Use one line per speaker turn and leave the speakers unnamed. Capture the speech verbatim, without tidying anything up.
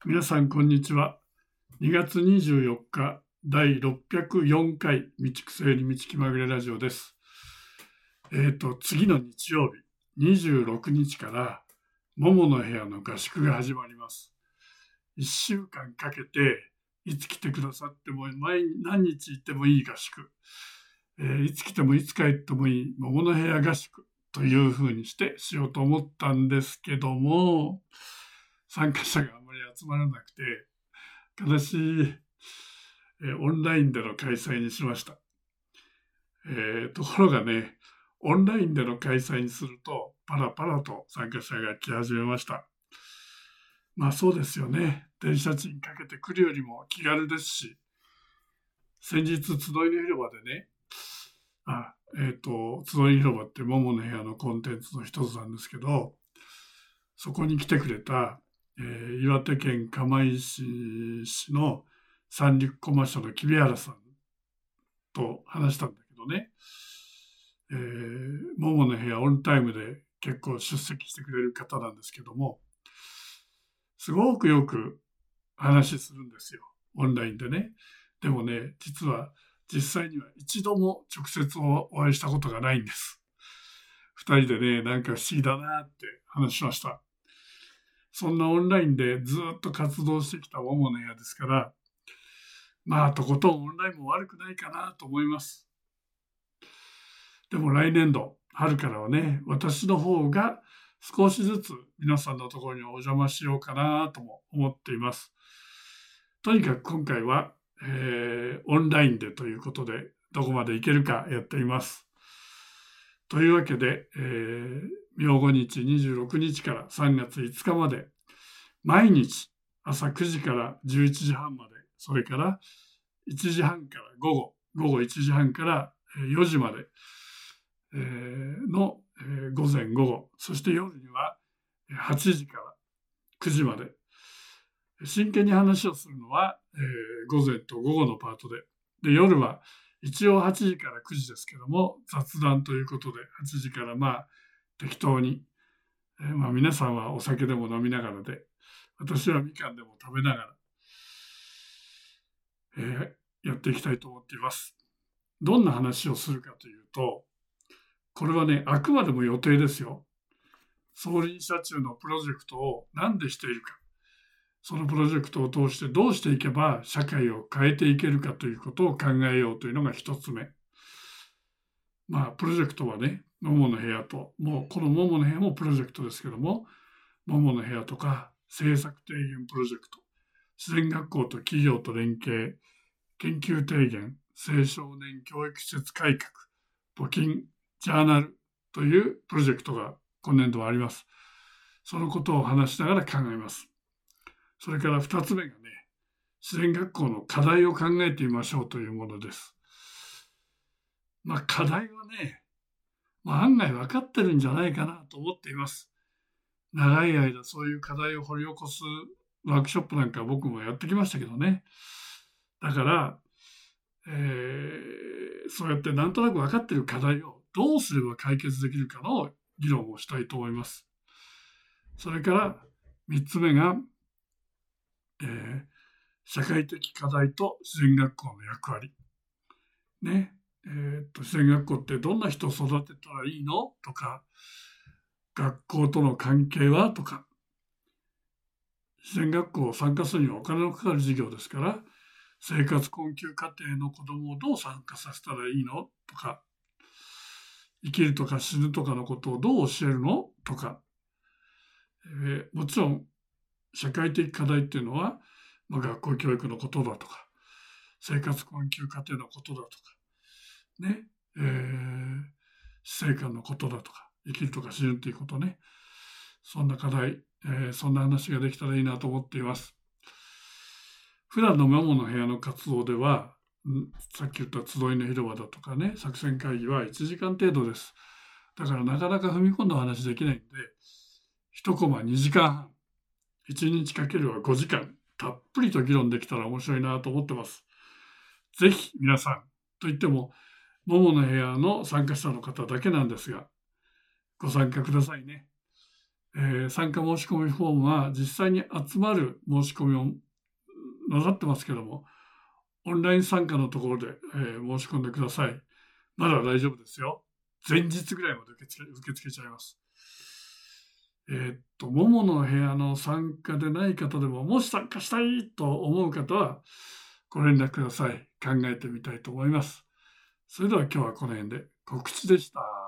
皆さんこんにちは。にがつにじゅうよっかだいろっぴゃくよんかい道草より道気まぐれラジオです。えっと次の日曜日にじゅうろくにちからももの部屋の合宿が始まります。いっしゅうかんかけていつ来てくださっても毎何日行ってもいい合宿、えー、いつ来てもいつ帰ってもいいももの部屋合宿というふうにしてしようと思ったんですけども、参加者があまり集まらなくて悲しい、えー、オンラインでの開催にしました。えー、ところがね、オンラインでの開催にするとパラパラと参加者が来始めました。まあそうですよね。電車賃かけて来るよりも気軽ですし、先日集いの広場でね、あ、えっ、ー、と、集いの広場ってももの部屋のコンテンツの一つなんですけど、そこに来てくれた、えー、岩手県釜石市の三陸駒署の木部原さんと話したんだけどね、えー、ももの部屋オンタイムで結構出席してくれる方なんですけども、すごくよく話するんですよ、オンラインでね。でもね、実は実際には一度も直接お会いしたことがないんです。二人でね、なんか不思議だなって話しました。そんなオンラインでずっと活動してきたももの部屋ですから、まあとことんオンラインも悪くないかなと思います。でも来年度春からはね、私の方が少しずつ皆さんのところにお邪魔しようかなとも思っています。とにかく今回は、えー、オンラインでということでどこまで行けるかやっています。というわけで、えー、明後日にじゅうろくにちからさんがついつかまで毎日朝くじからじゅういちじはんまで、それからいちじはんから午後、午後いちじはんからよじまでの午前午後、そして夜にははちじからくじまで、真剣に話をするのは午前と午後のパートで、で夜は一応はちじからくじですけども雑談ということではちじからまあ適当に、えー、まあ皆さんはお酒でも飲みながらで、私はみかんでも食べながら、えー、やっていきたいと思っています。どんな話をするかというと、これはね、あくまでも予定ですよ。総輪車中のプロジェクトを何でしているか、そのプロジェクトを通してどうしていけば社会を変えていけるかということを考えようというのが一つ目。まあ、プロジェクトはね、ももの部屋と、もうこのももの部屋もプロジェクトですけども、ももの部屋とか政策提言プロジェクト、自然学校と企業と連携、研究提言、青少年教育施設改革、募金、ジャーナルというプロジェクトが今年度はあります。そのことを話しながら考えます。それからふたつめがね、自然学校の課題を考えてみましょうというものです。まあ課題はね、まあ、案外分かってるんじゃないかなと思っています。長い間そういう課題を掘り起こすワークショップなんか僕もやってきましたけどね。だから、えー、そうやってなんとなく分かっている課題をどうすれば解決できるかの議論をしたいと思います。それからみっつめが、えー、社会的課題と自然学校の役割。ね。えー、と自然学校ってどんな人を育てたらいいのとか、学校との関係はとか、自然学校を参加するにはお金のかかる授業ですから、生活困窮家庭の子どもをどう参加させたらいいのとか、生きるとか死ぬとかのことをどう教えるのとか、えー、もちろん社会的課題っていうのは、まあ、学校教育のことだとか、生活困窮家庭のことだとか、ね、えー、死生観のことだとか、生きるとか死ぬっていうことね、そんな課題、えー、そんな話ができたらいいなと思っています。普段のももの部屋の活動では、さっき言った集いの広場だとかね、作戦会議はいちじかん程度です。だからなかなか踏み込んだ話できないんで、いちコマにじかんはん、いちにちかけるはごじかん、たっぷりと議論できたら面白いなと思ってます。ぜひ皆さん、といっても、ももの部屋の参加者の方だけなんですが、ご参加くださいね。 えー参加申し込みフォームは実際に集まる申し込みをなさってますけども、オンライン参加のところで、えー申し込んでください。まだ大丈夫ですよ。前日ぐらいまで受け付け、受け付けちゃいます。えーっと、ももの部屋の参加でない方でも、もし参加したいと思う方は、ご連絡ください。考えてみたいと思います。それでは今日はこの辺で告知でした。